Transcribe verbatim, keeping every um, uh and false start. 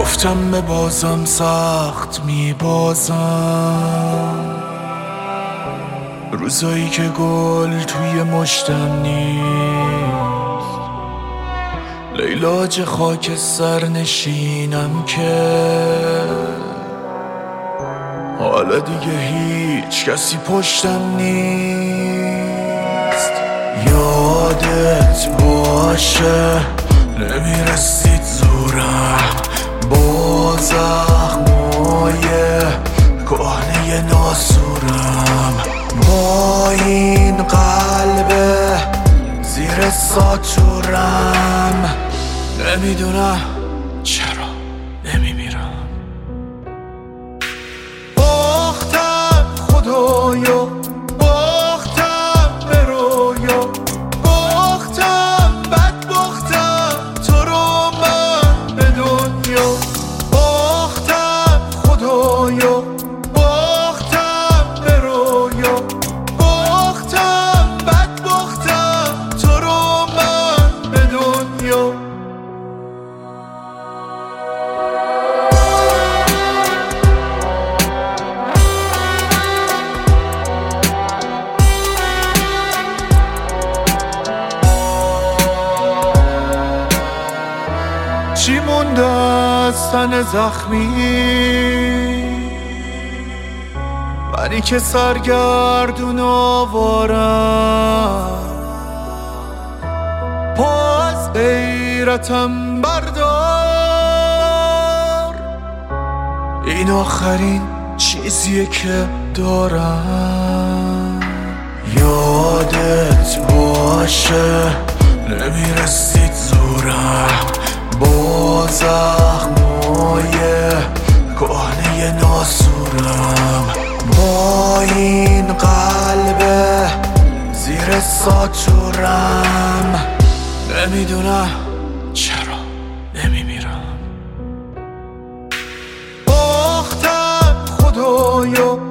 گفتم به بازم سخت میبازم، روزایی که گل توی مشتم نیست، لیلاج خاک سر نشینم که حالا دیگه هیچ کسی پشتم نیست. یادت باشه نمیرسید زورم با زخمای کهنه ناسورم، با این قلب زیر ساتورم، نمیدونم چرا نمیمیرم. باختم خدایا، باختم به رویا، باختم بد باختم تو رو من به دنیا، باختم خدایا، باختم به رویا، باختم بد باختم تو رو من به دنیا. چی مونده از تن زخمی منی که سرگردون آوارم، پا از غیرتم بردار، این آخرین چیزیه که دارم. یادت باشه نمیرسید زورم با زخمای کهنه ناسورم، با این قلب زیر ساتورم، نمیدونم چرا نمیمیرم. باختم خدایا،